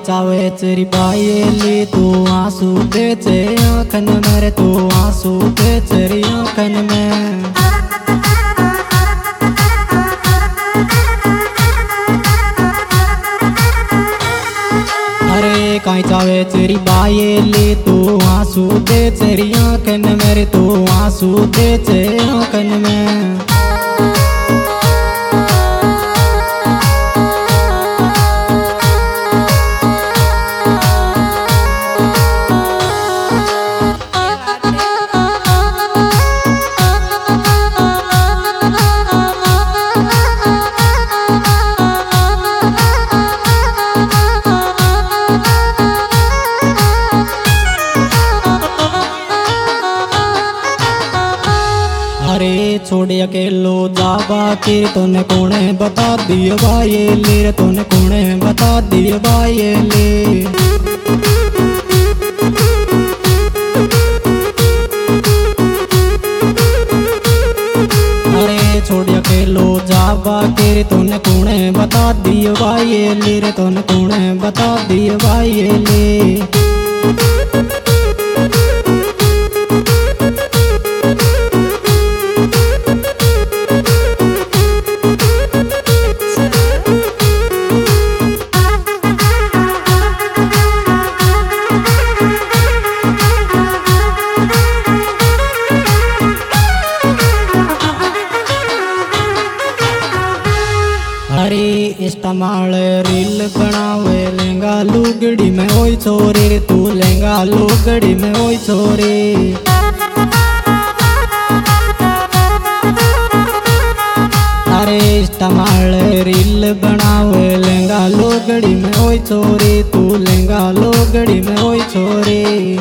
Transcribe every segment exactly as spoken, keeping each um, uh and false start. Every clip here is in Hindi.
चावे चेरी पायेली तू आंसू दे चे आँखन मेरे तू आंसू दे चेरी आँखन में। अरे काई चावे चेरी पायेली तू आंसू दे चेरी आँखन मेरे तू आंसू दे चे आँखन में। अरे छोड़ अकेलो जाबा किर तूने कोने बता दिए भाई ले तूने कोने बता दिए भाई ले। अरे छोड़ अकेलो जाबा किर तूने कोने बता दिए भाई ले तूने कोने बता दिए भाई ले। अरे इस्तेमाल रील बनावे लहंगा लुगड़ी में ओई छोरे तू लहंगा लुगड़ी में ओई छोरे। अरे इस्तेमाल रील बनावे लहंगा लुगड़ी में ओई छोरे तू लहंगा लुगड़ी में ओई छोरे।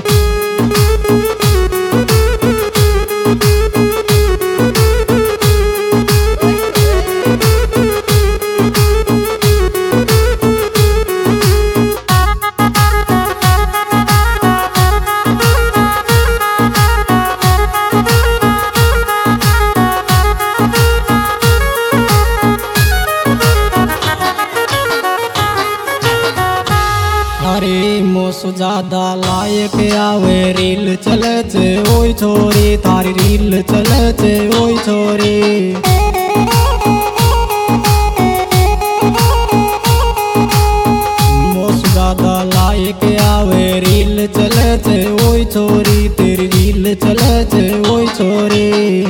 अरे मोसु ज्यादा लायक आवे रील चले चे ओई छोरी तारी रील चले चे ओई छोरी। मोसु ज्यादा लायक आवे रील चले चे ओई छोरी तेरी रील चले चे ओई छोरी।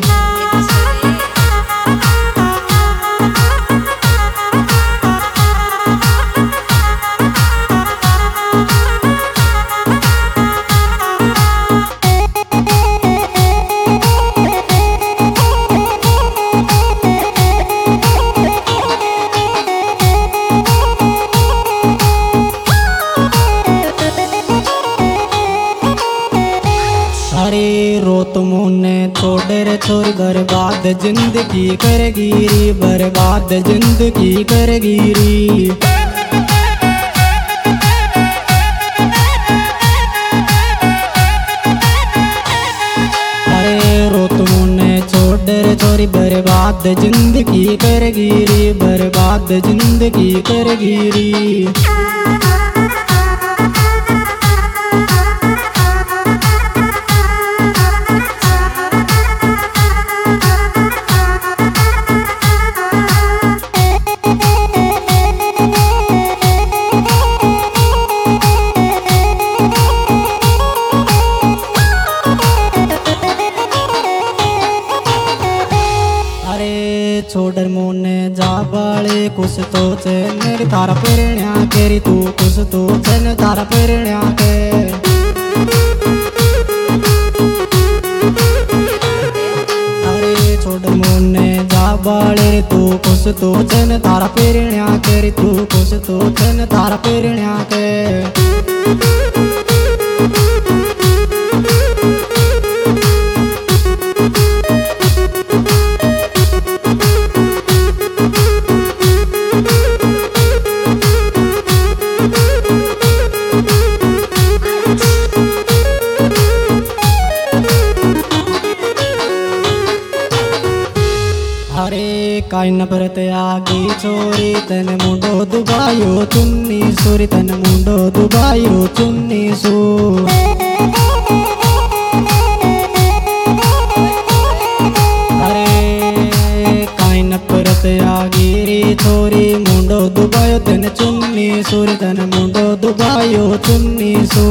अरे रोत मुन्ने छोड़े रे छोरी बर्बाद जिंदगी करेगी री बर्बाद जिंदगी करेगी री। अरे रोत मुन्ने छोड़े रे छोरी बर्बाद जिंदगी करेगी री बर्बाद जिंदगी करेगी री। छोड़र मोने जा बाले कुछ तो चे मेरी तारा पेरण्या केरी तू कुछ तो चे तारा पेरण्या के। अरे छोड़र मोने जा बाले तू कुछ तो चे तारा पेरण्या केरी तू कुछ तो चे तारा पेरण्या के। काई नफरत आगी छोरी तन मुंडो दुबायो चुन्नी सूरी तन मुंडो दुबायो चुन्नी सू अरे काई नफरत आगी री छोरी मुंडो दुबायो तन चुन्नी सूरी तन मुंडो दुबायो चुन्नी सू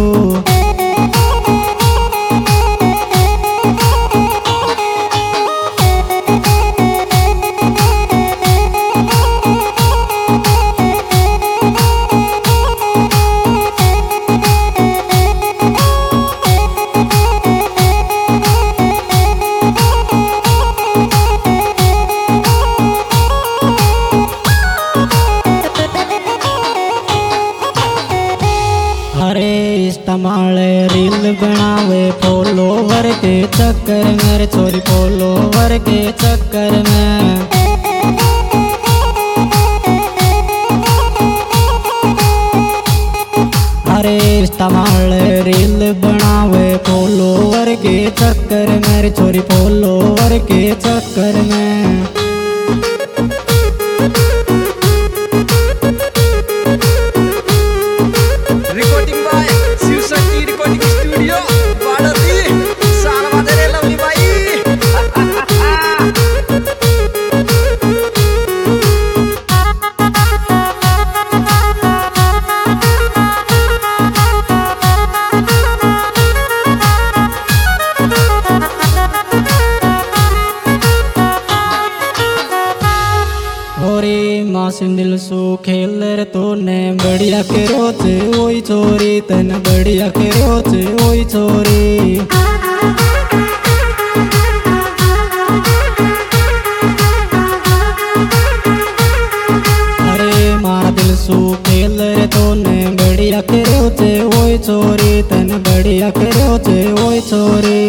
इस्तेमाले रील बनावे फॉलोवर के चक्कर में छोरी फॉलोवर के चक्कर में अरे इस्तेमाले रील बनावे फॉलोवर के चक्कर में छोरी फॉलोवर के चक्कर में मासूम दिल सू खेल रे तूने बढ़िया के रोच ओई छोरी तन बढ़िया के रोच ओई छोरी अरे मारा दिल सू खेल रे तूने बढ़िया के रोच ओई छोरी तन बढ़िया के रोच ओई छोरी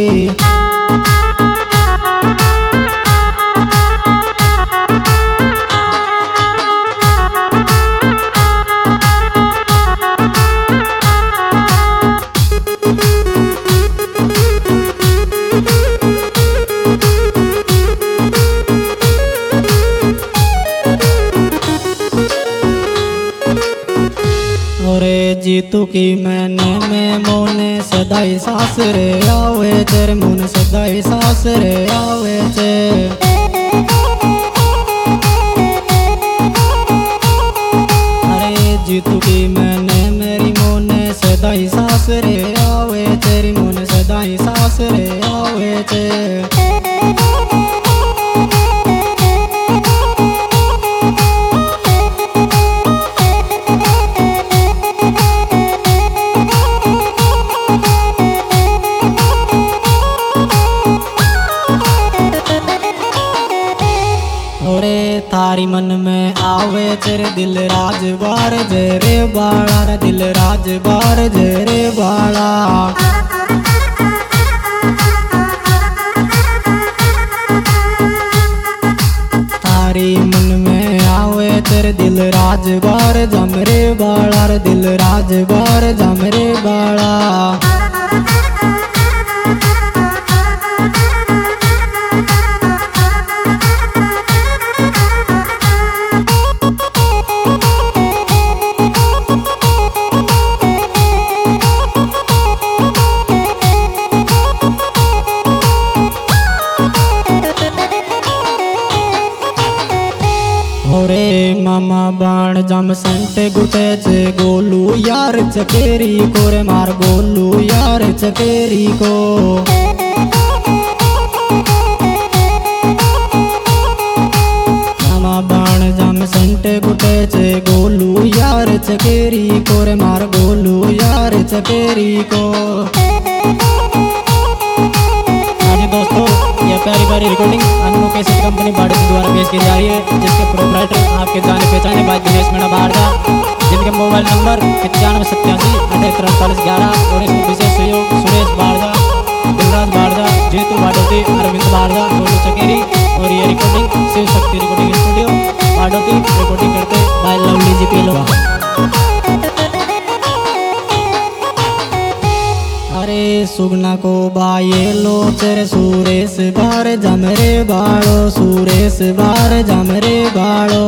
जीतू की मैंने में मोने सदाई सास रे आवे तेरे मुन सदाई सास रे आवे चे अरे जीतू की मैंने मेरी मोने सदाई सास रे आवे तेरी मुन सदाई सास रे आवे चे थारी मन में आवे तेरे दिल राजबार जय रे बाड़ा रे दिल राजबार जय रे बाड़ा थारी मन में आवे तेरे दिल राजबार जम रे बाड़ा रे दिल राजबार जम रे बाड़ा मामा बाण जम संटे गुटे चे गोलू यार चकेरी को रे मार गोलू यार चकेरी को मामा बाण जम संटे गुटे चे गोलू यार चकेरी को रे मार गोलू यार चकेरी को दोस्तों यह प्यारी प्यारी रिकॉर्डिंग अनु कैसेट कंपनी बाड़ी द्वारा पेश की जा रही है, जिसके प्रोप्राइटर आपके जाने पहचाने बाद दिनेश मीणा बारदा, जिनके मोबाइल नंबर पचानवे सत्तासी अठहत्तर अड़तालीस ग्यारह और इसमें विशेष सहयोग सुरेश बारदा, दिलराज बारदा, जेतू बाडोती, अरविंद बारदा, गोलू चकेरी। और ये recording Shiv Shakti recording studio Badoti recording करते बाय लवली जी पीलो। अरे सुगना को बाये लो चर सुरेश बार जमरे बाड़ो सुरेश बार जमरे बाड़ो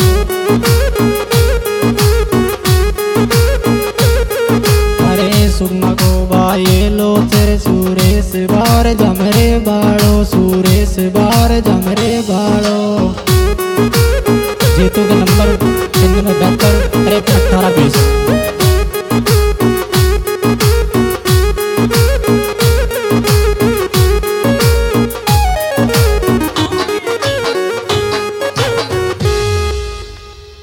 सुगना को बाये लो चर सुरेश बार जमरे बाड़ो सुरेश बार जमरे बाड़ो जीतू के